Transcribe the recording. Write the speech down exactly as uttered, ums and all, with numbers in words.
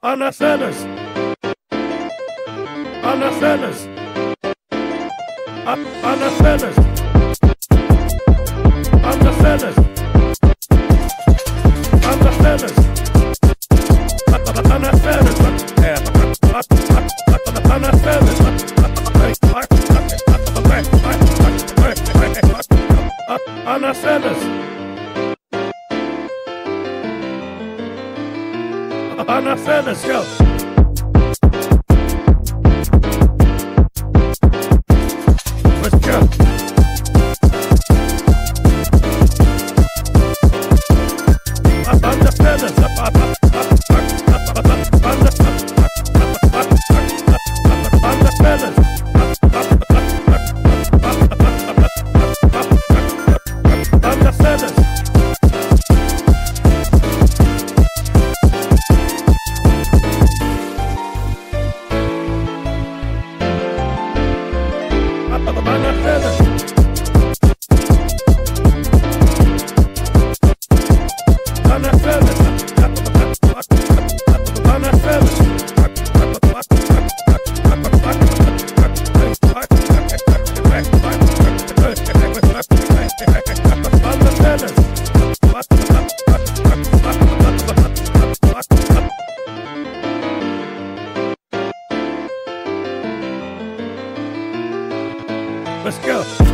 On the feathers. On the feathers. On, on the feathers. On the feathers. On the feathers. On the feathers. On the feathers. On the feathers. On the feathers, go. Let's go. On the feathers. On the feathers. On the feathers. Let's go.